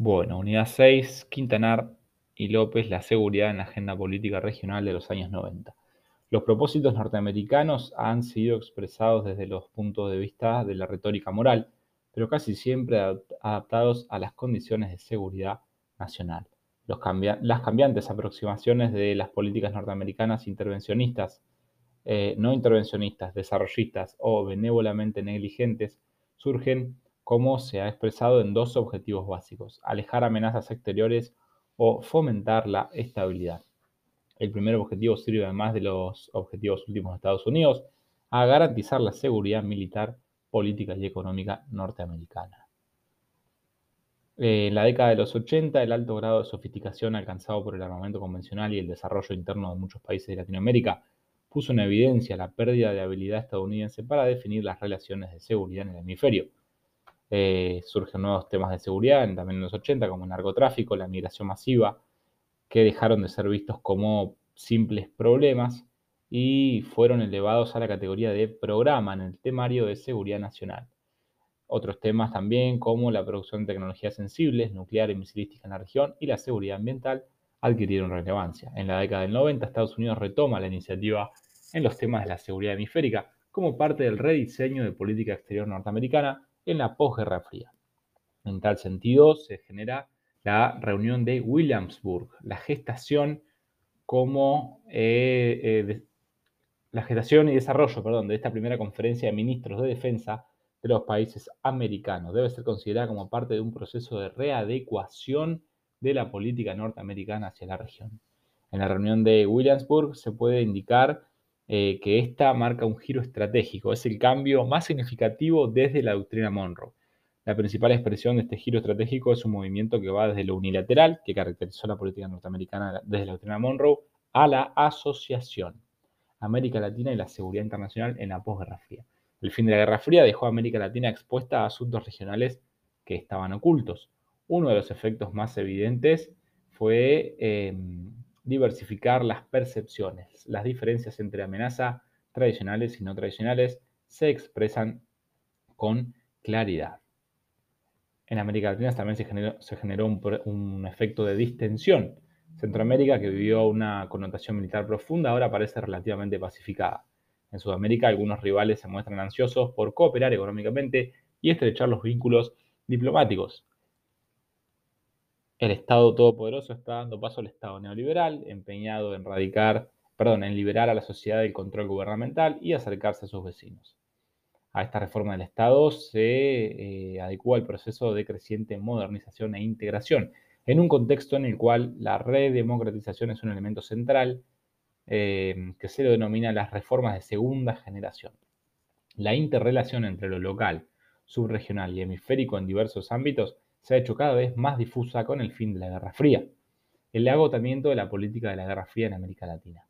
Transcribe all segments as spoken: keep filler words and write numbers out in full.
Bueno, Unidad seis, Quintanar y López, la seguridad en la agenda política regional de los años noventa. Los propósitos norteamericanos han sido expresados desde los puntos de vista de la retórica moral, pero casi siempre adaptados a las condiciones de seguridad nacional. Los cambia las cambiantes aproximaciones de las políticas norteamericanas intervencionistas, eh, no intervencionistas, desarrollistas o benévolamente negligentes surgen, como se ha expresado, en dos objetivos básicos: alejar amenazas exteriores o fomentar la estabilidad. El primer objetivo sirve, además de los objetivos últimos de Estados Unidos, a garantizar la seguridad militar, política y económica norteamericana. Eh, En la década de los ochenta, el alto grado de sofisticación alcanzado por el armamento convencional y el desarrollo interno de muchos países de Latinoamérica puso en evidencia la pérdida de habilidad estadounidense para definir las relaciones de seguridad en el hemisferio. Eh, surgen nuevos temas de seguridad también en los ochenta, como el narcotráfico, la migración masiva, que dejaron de ser vistos como simples problemas y fueron elevados a la categoría de programa en el temario de seguridad nacional. Otros temas también, como la producción de tecnologías sensibles, nuclear y misilística en la región, y la seguridad ambiental, adquirieron relevancia. En la década del noventa, Estados Unidos retoma la iniciativa en los temas de la seguridad hemisférica como parte del rediseño de política exterior norteamericana en la posguerra fría. En tal sentido, se genera la reunión de Williamsburg, la gestación como eh, eh, de- la gestación y desarrollo, perdón, de esta primera conferencia de ministros de defensa de los países americanos. Debe ser considerada como parte de un proceso de readecuación de la política norteamericana hacia la región. En la reunión de Williamsburg se puede indicar eh, que esta marca un giro estratégico. Es el cambio más significativo desde la doctrina Monroe. La principal expresión de este giro estratégico es un movimiento que va desde lo unilateral, que caracterizó la política norteamericana desde la doctrina Monroe, a la asociación. América Latina y la seguridad internacional en la posguerra fría. El fin de la Guerra Fría dejó a América Latina expuesta a asuntos regionales que estaban ocultos. Uno de los efectos más evidentes fue eh, diversificar las percepciones. Las diferencias entre amenazas tradicionales y no tradicionales se expresan con claridad. En América Latina también se generó, se generó un, un efecto de distensión. Centroamérica, que vivió una connotación militar profunda, ahora parece relativamente pacificada. En Sudamérica, algunos rivales se muestran ansiosos por cooperar económicamente y estrechar los vínculos diplomáticos. El Estado todopoderoso está dando paso al Estado neoliberal, empeñado en radicar, perdón, en liberar a la sociedad del control gubernamental y acercarse a sus vecinos. A esta reforma del Estado se eh, adecua el proceso de creciente modernización e integración, en un contexto en el cual la redemocratización es un elemento central eh, que se lo denomina las reformas de segunda generación. La interrelación entre lo local, subregional y hemisférico en diversos ámbitos se ha hecho cada vez más difusa con el fin de la Guerra Fría, el agotamiento de la política de la Guerra Fría en América Latina.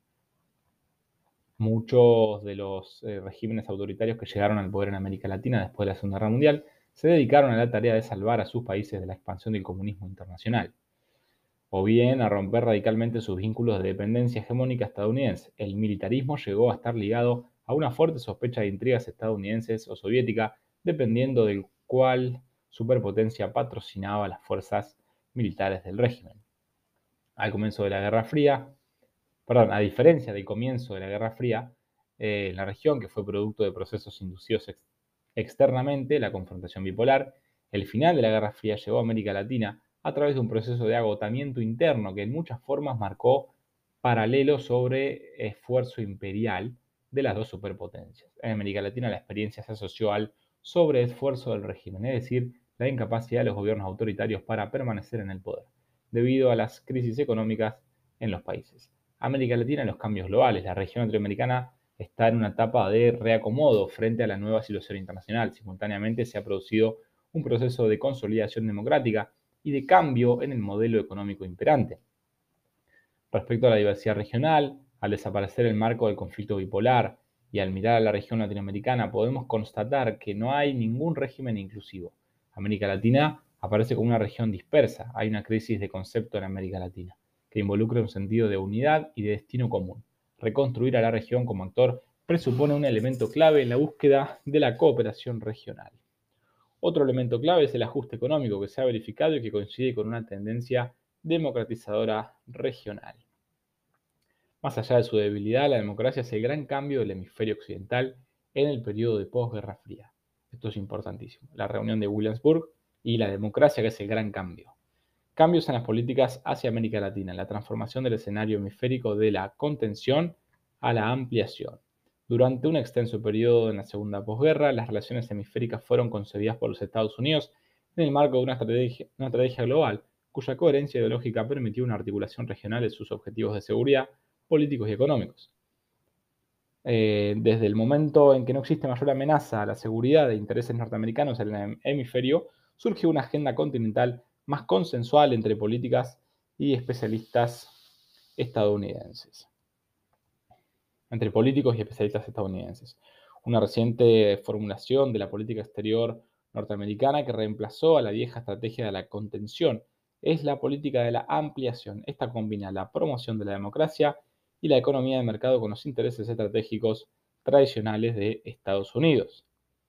Muchos de los eh, regímenes autoritarios que llegaron al poder en América Latina después de la Segunda Guerra Mundial se dedicaron a la tarea de salvar a sus países de la expansión del comunismo internacional, o bien a romper radicalmente sus vínculos de dependencia hegemónica estadounidense. El militarismo llegó a estar ligado a una fuerte sospecha de intrigas estadounidenses o soviética, dependiendo del cual superpotencia patrocinaba las fuerzas militares del régimen. Al comienzo de la Guerra Fría, perdón, a diferencia del comienzo de la Guerra Fría, eh, en la región, que fue producto de procesos inducidos ex externamente, la confrontación bipolar, el final de la Guerra Fría llevó a América Latina a través de un proceso de agotamiento interno que en muchas formas marcó paralelos sobre esfuerzo imperial de las dos superpotencias. En América Latina la experiencia se asoció al sobreesfuerzo del régimen, es decir, la incapacidad de los gobiernos autoritarios para permanecer en el poder, debido a las crisis económicas en los países. América Latina en los cambios globales. La región latinoamericana está en una etapa de reacomodo frente a la nueva situación internacional. Simultáneamente se ha producido un proceso de consolidación democrática y de cambio en el modelo económico imperante. Respecto a la diversidad regional, al desaparecer el marco del conflicto bipolar y al mirar a la región latinoamericana, podemos constatar que no hay ningún régimen inclusivo. América Latina aparece como una región dispersa. Hay una crisis de concepto en América Latina, que involucra un sentido de unidad y de destino común. Reconstruir a la región como actor presupone un elemento clave en la búsqueda de la cooperación regional. Otro elemento clave es el ajuste económico que se ha verificado y que coincide con una tendencia democratizadora regional. Más allá de su debilidad, la democracia es el gran cambio del hemisferio occidental en el periodo de posguerra fría. Esto es importantísimo. La reunión de Williamsburg y la democracia, que es el gran cambio. Cambios en las políticas hacia América Latina, la transformación del escenario hemisférico de la contención a la ampliación. Durante un extenso periodo en la segunda posguerra, las relaciones hemisféricas fueron concebidas por los Estados Unidos en el marco de una estrategia, una estrategia global, cuya coherencia ideológica permitió una articulación regional de sus objetivos de seguridad, políticos y económicos. Eh, desde el momento en que no existe mayor amenaza a la seguridad de intereses norteamericanos en el hemisferio, surge una agenda continental más consensual entre políticas y especialistas estadounidenses. Entre políticos y especialistas estadounidenses. Una reciente formulación de la política exterior norteamericana que reemplazó a la vieja estrategia de la contención es la política de la ampliación. Esta combina la promoción de la democracia y la economía de mercado con los intereses estratégicos tradicionales de Estados Unidos.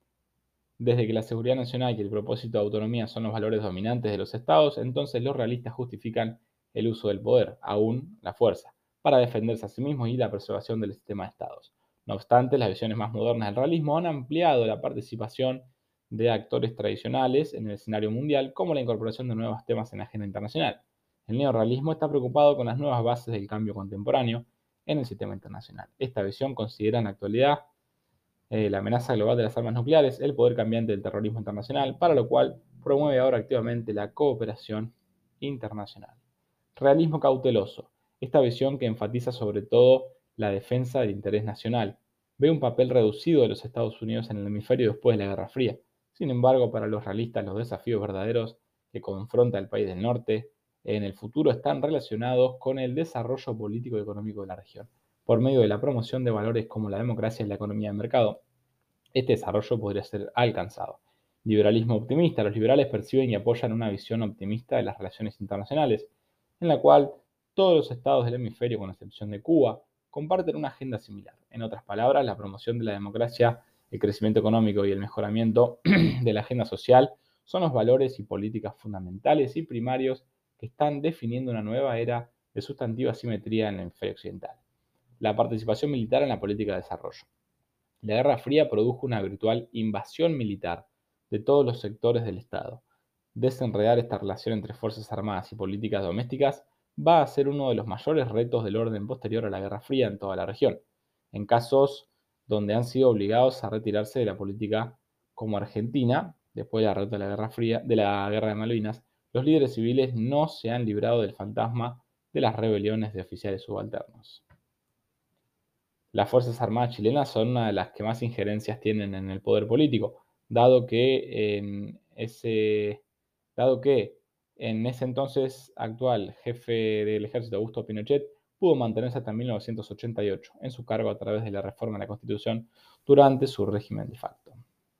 Desde que la seguridad nacional y el propósito de autonomía son los valores dominantes de los estados, entonces los realistas justifican el uso del poder, aún la fuerza, para defenderse a sí mismos y la preservación del sistema de estados. No obstante, las visiones más modernas del realismo han ampliado la participación de actores tradicionales en el escenario mundial, como la incorporación de nuevos temas en la agenda internacional. El neorrealismo está preocupado con las nuevas bases del cambio contemporáneo en el sistema internacional. Esta visión considera en la actualidad eh, la amenaza global de las armas nucleares, el poder cambiante del terrorismo internacional, para lo cual promueve ahora activamente la cooperación internacional. Realismo cauteloso. Esta visión, que enfatiza sobre todo la defensa del interés nacional, ve un papel reducido de los Estados Unidos en el hemisferio después de la Guerra Fría. Sin embargo, para los realistas, los desafíos verdaderos que confronta el país del norte en el futuro están relacionados con el desarrollo político y económico de la región, por medio de la promoción de valores como la democracia y la economía de mercado. Este desarrollo podría ser alcanzado. Liberalismo optimista. Los liberales perciben y apoyan una visión optimista de las relaciones internacionales, en la cual todos los estados del hemisferio, con excepción de Cuba, comparten una agenda similar. En otras palabras, la promoción de la democracia, el crecimiento económico y el mejoramiento de la agenda social son los valores y políticas fundamentales y primarios que están definiendo una nueva era de sustantiva simetría en el hemisferio occidental. La participación militar en la política de desarrollo. La Guerra Fría produjo una virtual invasión militar de todos los sectores del Estado. Desenredar esta relación entre fuerzas armadas y políticas domésticas va a ser uno de los mayores retos del orden posterior a la Guerra Fría en toda la región. En casos donde han sido obligados a retirarse de la política, como Argentina, después de la derrota de la Guerra Fría, de la Guerra de Malvinas, los líderes civiles no se han librado del fantasma de las rebeliones de oficiales subalternos. Las Fuerzas Armadas chilenas son una de las que más injerencias tienen en el poder político, dado que en ese, dado que en ese entonces actual jefe del ejército, Augusto Pinochet, pudo mantenerse hasta mil novecientos ochenta y ocho en su cargo a través de la reforma de la Constitución durante su régimen de facto.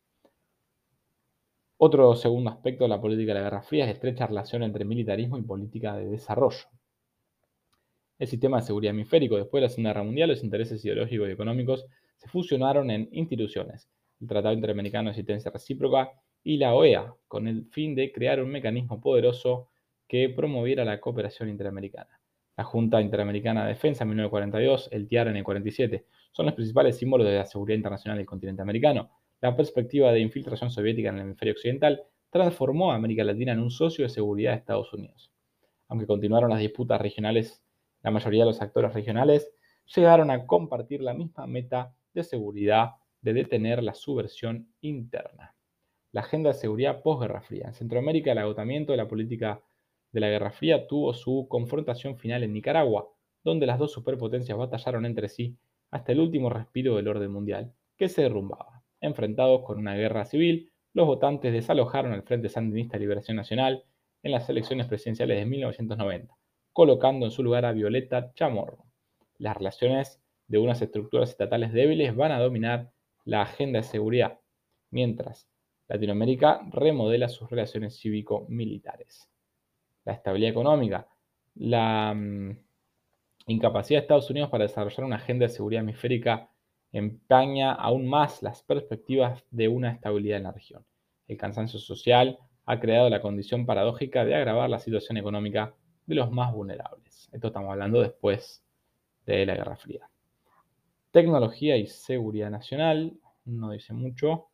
Otro segundo aspecto de la política de la Guerra Fría es la estrecha relación entre militarismo y política de desarrollo. El sistema de seguridad hemisférico. Después de la Segunda Guerra Mundial, los intereses ideológicos y económicos se fusionaron en instituciones, el Tratado Interamericano de Asistencia Recíproca y la O E A, con el fin de crear un mecanismo poderoso que promoviera la cooperación interamericana. La Junta Interamericana de Defensa en mil novecientos cuarenta y dos, el T I A R en el cuarenta y siete, son los principales símbolos de la seguridad internacional del continente americano. La perspectiva de infiltración soviética en el hemisferio occidental transformó a América Latina en un socio de seguridad de Estados Unidos. Aunque continuaron las disputas regionales, la mayoría de los actores regionales llegaron a compartir la misma meta de seguridad de detener la subversión interna. La agenda de seguridad posguerra fría. En Centroamérica, el agotamiento de la política de la Guerra Fría tuvo su confrontación final en Nicaragua, donde las dos superpotencias batallaron entre sí hasta el último respiro del orden mundial, que se derrumbaba. Enfrentados con una guerra civil, los votantes desalojaron al Frente Sandinista de Liberación Nacional en las elecciones presidenciales de mil novecientos noventa. Colocando en su lugar a Violeta Chamorro. Las relaciones de unas estructuras estatales débiles van a dominar la agenda de seguridad, mientras Latinoamérica remodela sus relaciones cívico-militares. La estabilidad económica. La um, incapacidad de Estados Unidos para desarrollar una agenda de seguridad hemisférica empaña aún más las perspectivas de una estabilidad en la región. El cansancio social ha creado la condición paradójica de agravar la situación económica de los más vulnerables. Esto estamos hablando después de la Guerra Fría. Tecnología y seguridad nacional, no dice mucho.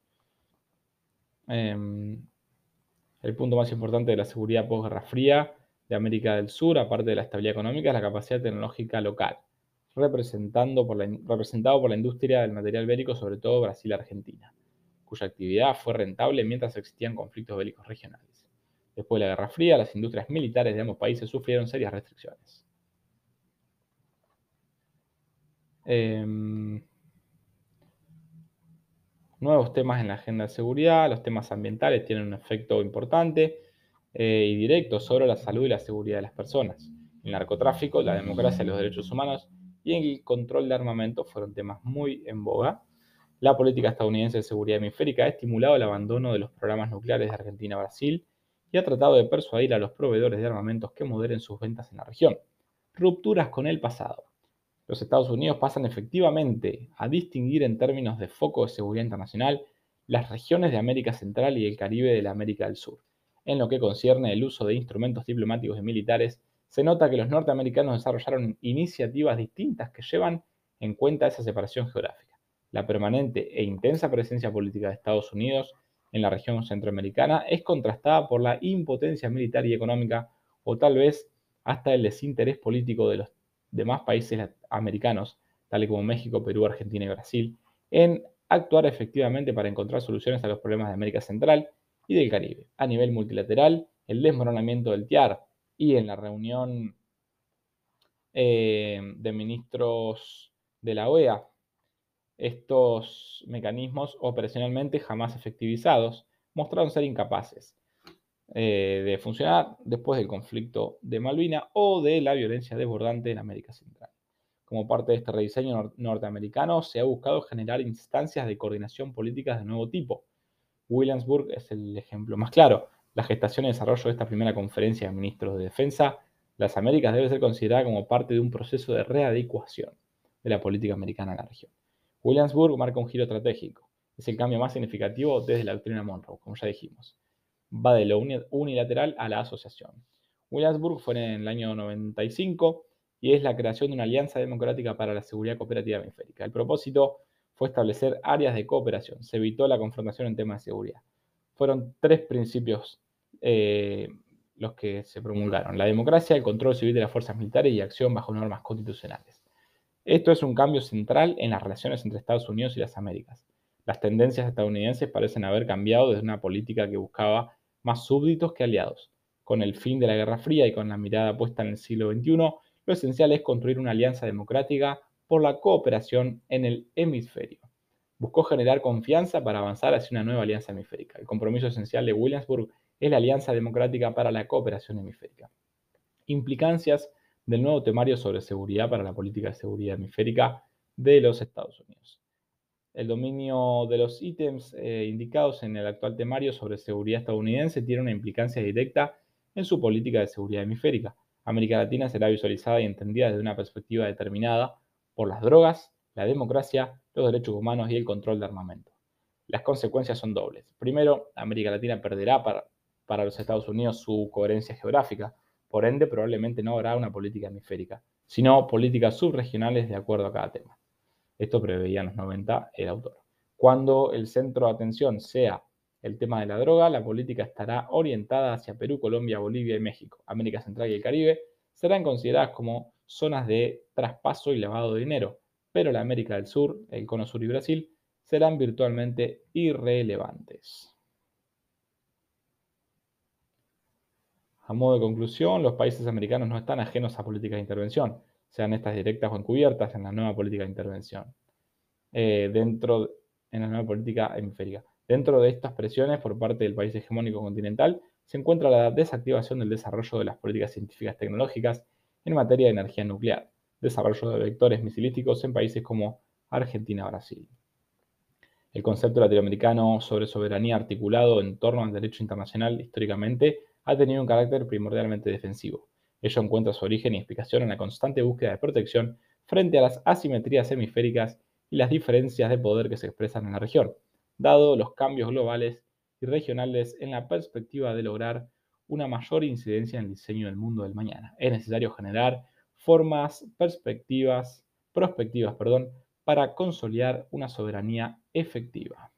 Eh, el punto más importante de la seguridad posguerra fría de América del Sur, aparte de la estabilidad económica, es la capacidad tecnológica local, representando por la, representado por la industria del material bélico, sobre todo Brasil y Argentina, cuya actividad fue rentable mientras existían conflictos bélicos regionales. Después de la Guerra Fría, las industrias militares de ambos países sufrieron serias restricciones. Eh, nuevos temas en la agenda de seguridad. Los temas ambientales tienen un efecto importante eh, y directo sobre la salud y la seguridad de las personas. El narcotráfico, la democracia y los derechos humanos y el control de armamento fueron temas muy en boga. La política estadounidense de seguridad hemisférica ha estimulado el abandono de los programas nucleares de Argentina a Brasil y ha tratado de persuadir a los proveedores de armamentos que moderen sus ventas en la región. Rupturas con el pasado. Los Estados Unidos pasan efectivamente a distinguir en términos de foco de seguridad internacional las regiones de América Central y el Caribe de la América del Sur. En lo que concierne el uso de instrumentos diplomáticos y militares, se nota que los norteamericanos desarrollaron iniciativas distintas que llevan en cuenta esa separación geográfica. La permanente e intensa presencia política de Estados Unidos en la región centroamericana es contrastada por la impotencia militar y económica, o tal vez hasta el desinterés político de los demás países americanos, tales como México, Perú, Argentina y Brasil, en actuar efectivamente para encontrar soluciones a los problemas de América Central y del Caribe. A nivel multilateral, el desmoronamiento del T I A R y en la reunión eh, de ministros de la O E A, estos mecanismos operacionalmente jamás efectivizados mostraron ser incapaces eh, de funcionar después del conflicto de Malvinas o de la violencia desbordante en América Central. Como parte de este rediseño nor norteamericano, se ha buscado generar instancias de coordinación políticas de nuevo tipo. Williamsburg es el ejemplo más claro. La gestación y desarrollo de esta primera conferencia de ministros de defensa de las Américas debe ser considerada como parte de un proceso de readecuación de la política americana en la región. Williamsburg marca un giro estratégico. Es el cambio más significativo desde la doctrina Monroe, como ya dijimos. Va de lo unilateral a la asociación. Williamsburg fue en el año noventa y cinco y es la creación de una alianza democrática para la seguridad cooperativa hemisférica. El propósito fue establecer áreas de cooperación. Se evitó la confrontación en temas de seguridad. Fueron tres principios eh, los que se promulgaron: la democracia, el control civil de las fuerzas militares y acción bajo normas constitucionales. Esto es un cambio central en las relaciones entre Estados Unidos y las Américas. Las tendencias estadounidenses parecen haber cambiado desde una política que buscaba más súbditos que aliados. Con el fin de la Guerra Fría y con la mirada puesta en el siglo veintiuno, lo esencial es construir una alianza democrática por la cooperación en el hemisferio. Buscó generar confianza para avanzar hacia una nueva alianza hemisférica. El compromiso esencial de Williamsburg es la Alianza Democrática para la Cooperación Hemisférica. Implicancias del nuevo temario sobre seguridad para la política de seguridad hemisférica de los Estados Unidos. El dominio de los ítems eh, indicados en el actual temario sobre seguridad estadounidense tiene una implicancia directa en su política de seguridad hemisférica. América Latina será visualizada y entendida desde una perspectiva determinada por las drogas, la democracia, los derechos humanos y el control de armamento. Las consecuencias son dobles. Primero, América Latina perderá para, para los Estados Unidos su coherencia geográfica. Por ende, probablemente no habrá una política hemisférica, sino políticas subregionales de acuerdo a cada tema. Esto preveía en los noventa el autor. Cuando el centro de atención sea el tema de la droga, la política estará orientada hacia Perú, Colombia, Bolivia y México. América Central y el Caribe serán consideradas como zonas de traspaso y lavado de dinero, pero la América del Sur, el Cono Sur y Brasil serán virtualmente irrelevantes. A modo de conclusión, los países americanos no están ajenos a políticas de intervención, sean estas directas o encubiertas, en la nueva política de intervención. Eh, dentro en la nueva política hemisférica. Dentro de estas presiones por parte del país hegemónico continental se encuentra la desactivación del desarrollo de las políticas científicas tecnológicas en materia de energía nuclear, desarrollo de vectores misilísticos en países como Argentina o Brasil. El concepto latinoamericano sobre soberanía articulado en torno al derecho internacional históricamente ha tenido un carácter primordialmente defensivo. Ello encuentra su origen y explicación en la constante búsqueda de protección frente a las asimetrías hemisféricas y las diferencias de poder que se expresan en la región, dado los cambios globales y regionales en la perspectiva de lograr una mayor incidencia en el diseño del mundo del mañana. Es necesario generar formas, perspectivas, prospectivas, perdón, para consolidar una soberanía efectiva.